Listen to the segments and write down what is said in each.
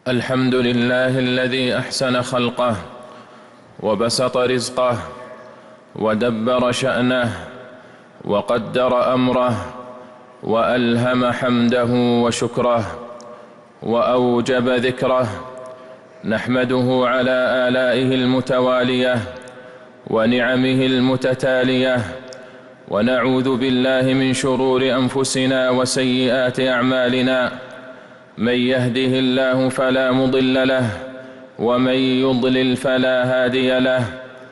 الحمد لله الذي أحسن خلقه وبسط رزقه ودبر شأنه وقدر أمره وألهم حمده وشكره وأوجب ذكره. نحمده على آلائه المتوالية ونعمه المتتالية، ونعوذ بالله من شرور أنفسنا وسيئات أعمالنا. من يهده الله فلا مضل له، ومن يضلل فلا هادي له.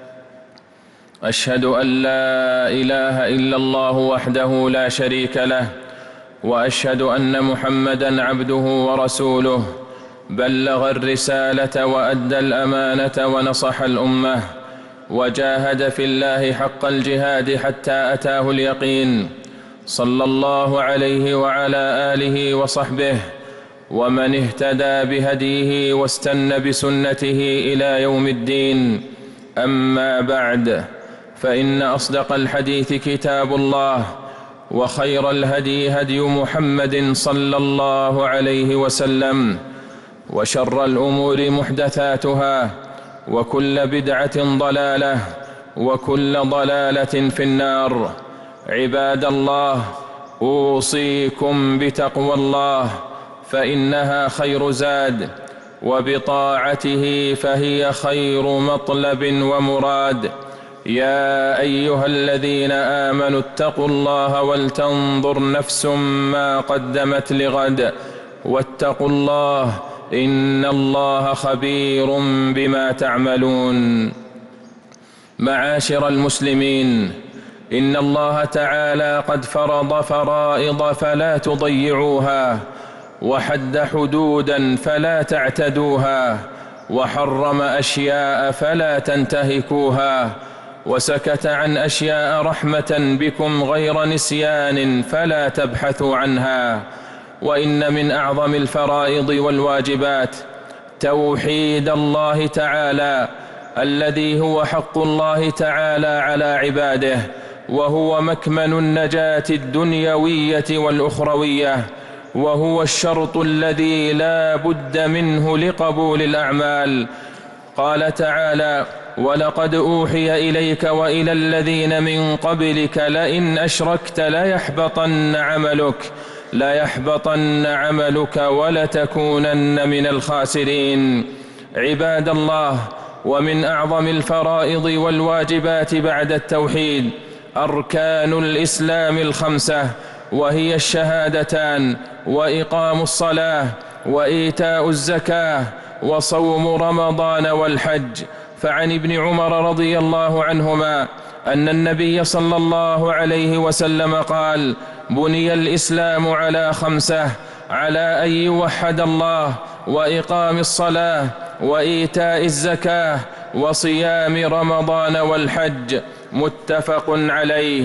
أشهد أن لا إله إلا الله وحده لا شريك له، وأشهد أن محمدًا عبده ورسوله، بلغ الرسالة وأدى الأمانة ونصح الأمة، وجاهد في الله حق الجهاد حتى أتاه اليقين، صلى الله عليه وعلى آله وصحبه ومن اهتدى بهديه واستنى بسنته إلى يوم الدين. أما بعد، فإن أصدق الحديث كتاب الله، وخير الهدي هدي محمد صلى الله عليه وسلم، وشر الأمور محدثاتها، وكل بدعة ضلالة، وكل ضلالة في النار. عباد الله، أوصيكم بتقوى الله، فإنها خير زاد، وبطاعته فهي خير مطلب ومراد. يا أيها الذين آمنوا اتقوا الله ولتنظر نفس ما قدمت لغد، واتقوا الله إن الله خبير بما تعملون. معاشر المسلمين، إن الله تعالى قد فرض فرائض فلا تضيعوها، وحد حدوداً فلا تعتدوها، وحرم أشياء فلا تنتهكوها، وسكت عن أشياء رحمة بكم غير نسيان فلا تبحثوا عنها. وإن من أعظم الفرائض والواجبات توحيد الله تعالى، الذي هو حق الله تعالى على عباده، وهو مكمن النجاة الدنيوية والأخروية، وهو الشرط الذي لا بد منه لقبول الأعمال. قال تعالى: ولقد أوحي إليك وإلى الذين من قبلك لئن أشركت ليحبطن عملك ولتكونن من الخاسرين. عباد الله، ومن أعظم الفرائض والواجبات بعد التوحيد أركان الإسلام الخمسة، وهي الشهادتان، وإقام الصلاة، وإيتاء الزكاة، وصوم رمضان، والحج. فعن ابن عمر رضي الله عنهما أن النبي صلى الله عليه وسلم قال: بني الإسلام على خمسة: على أن يوحد الله، وإقام الصلاة، وإيتاء الزكاة، وصيام رمضان، والحج. متفق عليه.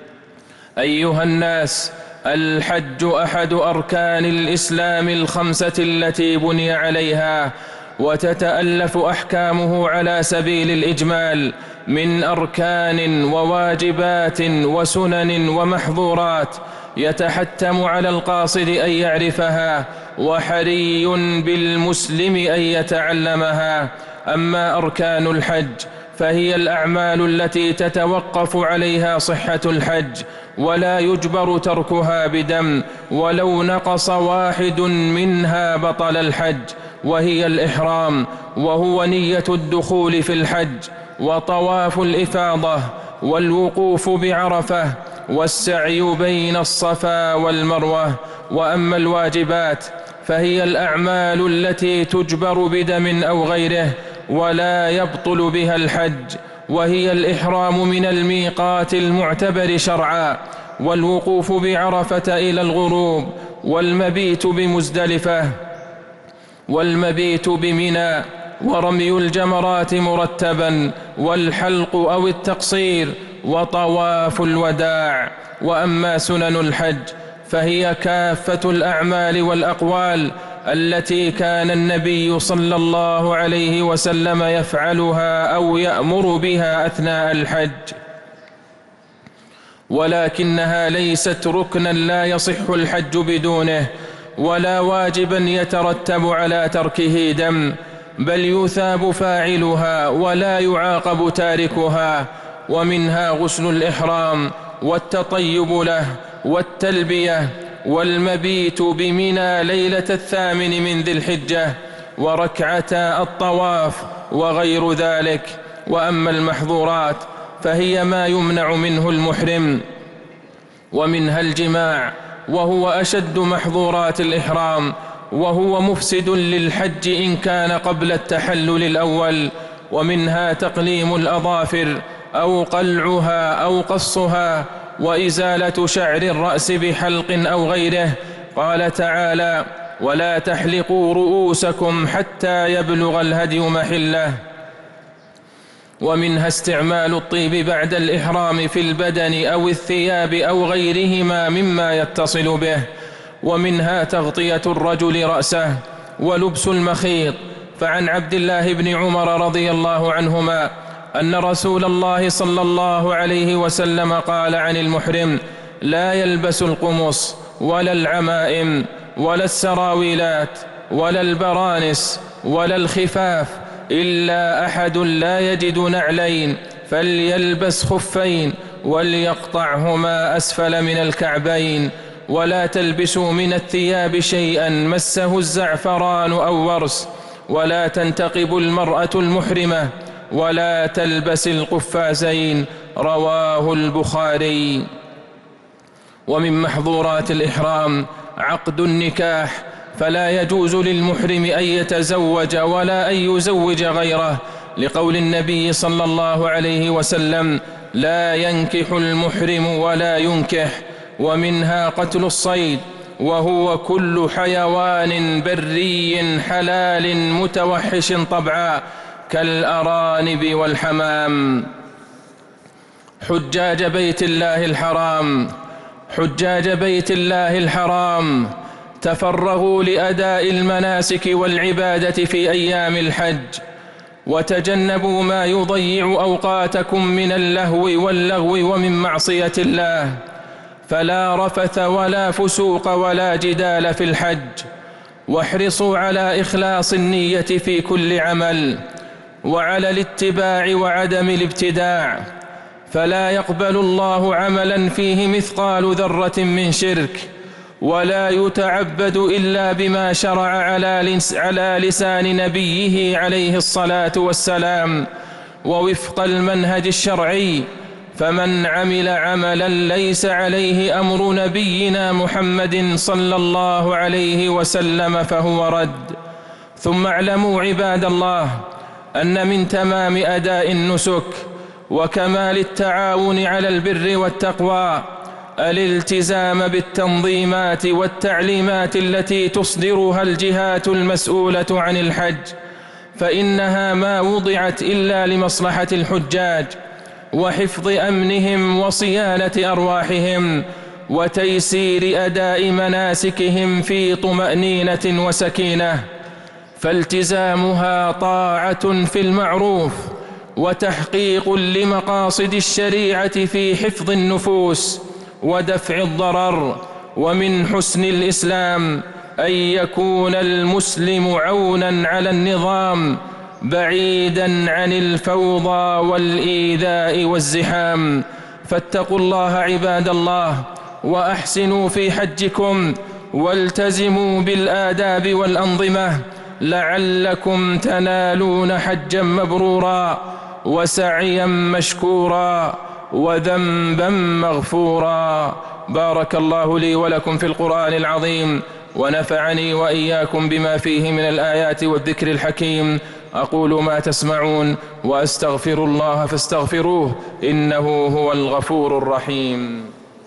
أيها الناس، الحج أحد أركان الإسلام الخمسة التي بني عليها، وتتألف أحكامه على سبيل الإجمال من أركان وواجبات وسنن ومحظورات، يتحتم على القاصد أن يعرفها، وحري بالمسلم أن يتعلمها. أما أركان الحج فهي الأعمال التي تتوقف عليها صحة الحج، ولا يجبر تركها بدم، ولو نقص واحد منها بطل الحج، وهي الإحرام، وهو نية الدخول في الحج، وطواف الإفاضة، والوقوف بعرفة، والسعي بين الصفا والمروة. وأما الواجبات فهي الأعمال التي تجبر بدم أو غيره ولا يبطل بها الحج، وهي الإحرام من الميقات المعتبر شرعا، والوقوف بعرفة إلى الغروب، والمبيت بمزدلفة، والمبيت بمنى، ورمي الجمرات مرتبا، والحلق أو التقصير، وطواف الوداع. وأما سنن الحج فهي كافة الأعمال والأقوال التي كان النبي صلى الله عليه وسلم يفعلها أو يأمر بها أثناء الحج، ولكنها ليست ركنا لا يصح الحج بدونه، ولا واجبا يترتب على تركه دم، بل يثاب فاعلها ولا يعاقب تاركها. ومنها غسل الإحرام والتطيب له والتلبية والمبيت بمنى ليلة 8 من ذي الحجة وركعتا الطواف وغير ذلك. وأما المحظورات فهي ما يمنع منه المحرم، ومنها الجماع وهو أشد محظورات الإحرام، وهو مفسد للحج إن كان قبل التحلل الأول. ومنها تقليم الأظافر أو قلعها أو قصها، وإزالة شعر الرأس بحلق أو غيره. قال تعالى: ولا تحلقوا رؤوسكم حتى يبلغ الهدي محله. ومنها استعمال الطيب بعد الإحرام في البدن أو الثياب أو غيرهما مما يتصل به. ومنها تغطية الرجل رأسه ولبس المخيط. فعن عبد الله بن عمر رضي الله عنهما أن رسول الله صلى الله عليه وسلم قال عن المحرم: لا يلبس القمص ولا العمائم ولا السراويلات ولا البرانس ولا الخفاف إلا أحد لا يجد نعلين فليلبس خفين وليقطعهما أسفل من الكعبين. ولا تلبسوا من الثياب شيئا مسه الزعفران أو ورس. ولا تنتقب المرأة المحرمة ولا تلبس القفازين. رواه البخاري. ومن محظورات الإحرام عقد النكاح، فلا يجوز للمحرم أن يتزوج ولا أن يزوج غيره، لقول النبي صلى الله عليه وسلم: لا ينكح المحرم ولا ينكح. ومنها قتل الصيد، وهو كل حيوان بري حلال متوحش طبعا كالأرانب والحمام. حجاج بيت الله الحرام تفرغوا لأداء المناسك والعبادة في أيام الحج، وتجنبوا ما يضيع أوقاتكم من اللهو واللغو ومن معصية الله، فلا رفث ولا فسوق ولا جدال في الحج. واحرصوا على إخلاص النية في كل عمل، وعلى الاتباع وعدم الابتداع، فلا يقبل الله عملا فيه مثقال ذرة من شرك، ولا يتعبد إلا بما شرع على لسان نبيه عليه الصلاة والسلام ووفق المنهج الشرعي. فمن عمل عملا ليس عليه أمر نبينا محمد صلى الله عليه وسلم فهو رد. ثم اعلموا عباد الله أن من تمام أداء النسك وكمال التعاون على البر والتقوى الالتزام بالتنظيمات والتعليمات التي تصدرها الجهات المسؤولة عن الحج، فإنها ما وضعت إلا لمصلحة الحجاج وحفظ أمنهم وصيانة أرواحهم وتيسير أداء مناسكهم في طمأنينة وسكينة. فالتزامها طاعة في المعروف وتحقيق لمقاصد الشريعة في حفظ النفوس ودفع الضرر. ومن حسن الإسلام أن يكون المسلم عونا على النظام بعيدا عن الفوضى والإيذاء والزحام. فاتقوا الله عباد الله وأحسنوا في حجكم والتزموا بالآداب والأنظمة لعلكم تنالون حجا مبرورا وسعيا مشكورا وذنبا مغفورا. بارك الله لي ولكم في القرآن العظيم، ونفعني وإياكم بما فيه من الآيات والذكر الحكيم. أقول ما تسمعون وأستغفر الله فاستغفروه إنه هو الغفور الرحيم.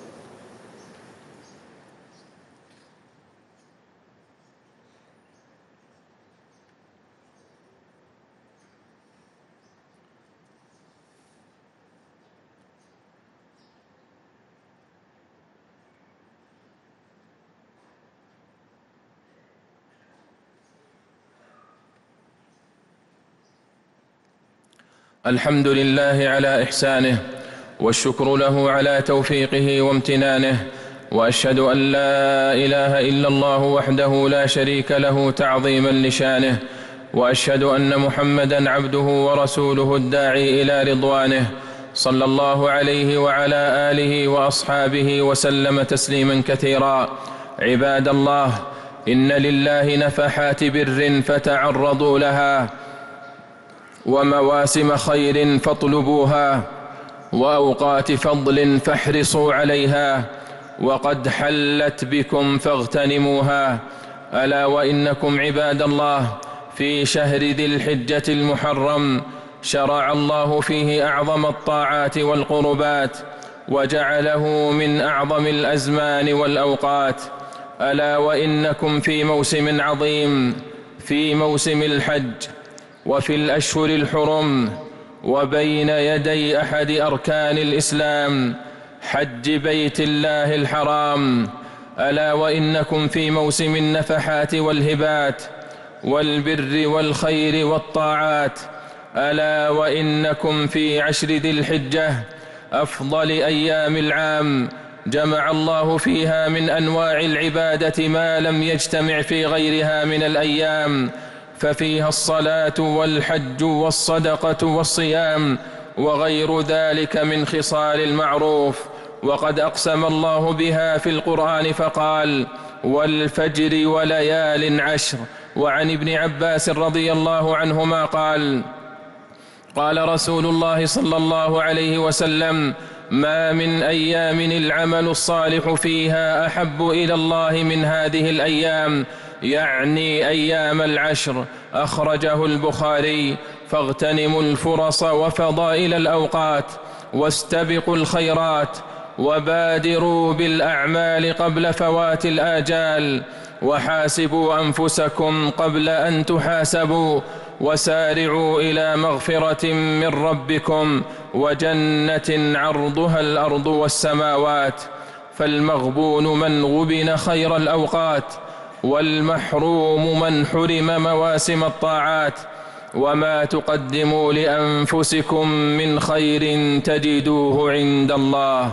الحمد لله على إحسانه، والشكر له على توفيقه وامتنانه، وأشهد أن لا إله إلا الله وحده لا شريك له تعظيما لشانه، وأشهد أن محمدا عبده ورسوله الداعي إلى رضوانه، صلى الله عليه وعلى آله وأصحابه وسلم تسليما كثيرا. عباد الله، إن لله نفحات بر فتعرضوا لها، ومواسم خير فاطلبوها، وأوقات فضل فاحرصوا عليها، وقد حلت بكم فاغتنموها. ألا وإنكم عباد الله في شهر ذي الحجة المحرم شرع الله فيه أعظم الطاعات والقربات، وجعله من أعظم الأزمان والأوقات. ألا وإنكم في موسم عظيم، في موسم الحج، وفي الأشهر الحرم، وبين يدي أحد أركان الإسلام حج بيت الله الحرام. ألا وإنكم في موسم النفحات والهبات والبر والخير والطاعات. ألا وإنكم في عشر ذي الحجة أفضل أيام العام، جمع الله فيها من أنواع العبادة ما لم يجتمع في غيرها من الأيام، ففيها الصلاة والحج والصدقة والصيام وغير ذلك من خصال المعروف. وقد أقسم الله بها في القرآن فقال: والفجر وليال عشر. وعن ابن عباس رضي الله عنهما قال رسول الله صلى الله عليه وسلم: ما من أيام العمل الصالح فيها أحب إلى الله من هذه الأيام، يعني أيام العشر. أخرجه البخاري. فاغتنموا الفرص وفضائل الأوقات، واستبقوا الخيرات، وبادروا بالأعمال قبل فوات الآجال، وحاسبوا أنفسكم قبل أن تحاسبوا، وسارعوا إلى مغفرة من ربكم وجنة عرضها الأرض والسماوات. فالمغبون من غبن خير الأوقات، والمحروم من حرم مواسم الطاعات. وما تقدموا لأنفسكم من خير تجدوه عند الله.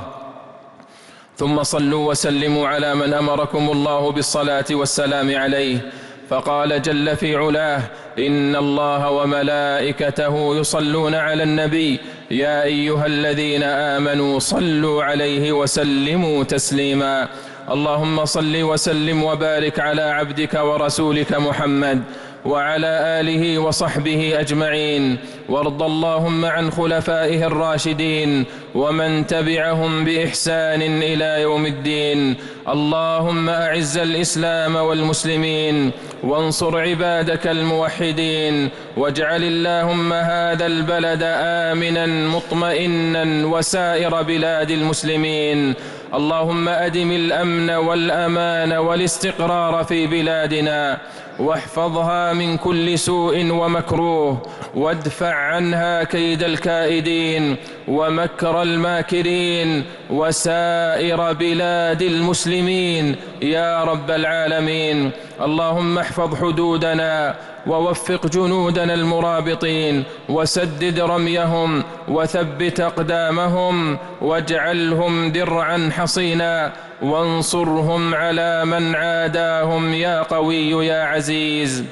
ثم صلوا وسلموا على من أمركم الله بالصلاة والسلام عليه، فقال جل في علاه: إن الله وملائكته يصلون على النبي يا أيها الذين آمنوا صلوا عليه وسلموا تسليما. اللهم صل وسلم وبارك على عبدك ورسولك محمد وعلى آله وصحبه أجمعين، وارض اللهم عن خلفائه الراشدين ومن تبعهم بإحسان إلى يوم الدين. اللهم أعز الإسلام والمسلمين، وانصر عبادك الموحدين، واجعل اللهم هذا البلد آمنا مطمئنا وسائر بلاد المسلمين. اللهم أدم الأمن والأمان والاستقرار في بلادنا، واحفظها من كل سوء ومكروه، وادفع عنها كيد الكائدين ومكر الماكرين وسائر بلاد المسلمين يا رب العالمين. اللهم احفظ حدودنا، ووفق جنودنا المرابطين، وسدد رميهم، وثبت أقدامهم، واجعلهم درعا حصينا، وانصرهم على من عاداهم يا قوي يا عزيز.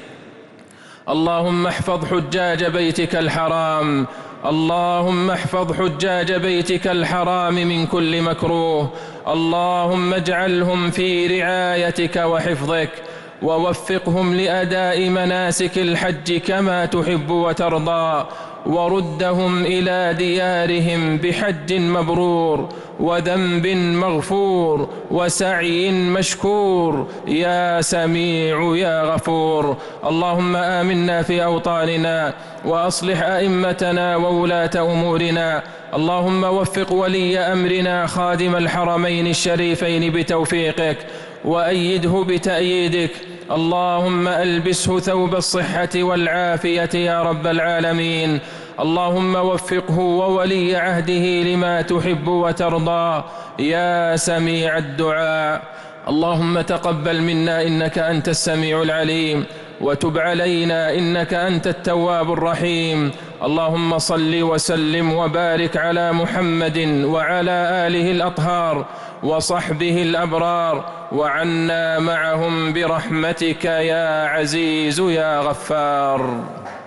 اللهم احفظ حجاج بيتك الحرام، اللهم احفظ حجاج بيتك الحرام من كل مكروه. اللهم اجعلهم في رعايتك وحفظك، ووفقهم لأداء مناسك الحج كما تحب وترضى، وردهم إلى ديارهم بحج مبرور وذنب مغفور وسعي مشكور يا سميع يا غفور. اللهم آمنا في أوطاننا، وأصلح أئمتنا وولاة أمورنا. اللهم وفق ولي أمرنا خادم الحرمين الشريفين بتوفيقك، وأيده بتأييدك. اللهم ألبسه ثوب الصحة والعافية يا رب العالمين. اللهم وفقه وولي عهده لما تحب وترضى يا سميع الدعاء. اللهم تقبل منا إنك أنت السميع العليم، وتب علينا إنك أنت التواب الرحيم. اللهم صل وسلم وبارك على محمد وعلى آله الأطهار، وصحبه الأبرار، وعنا معهم برحمتك يا عزيز يا غفار.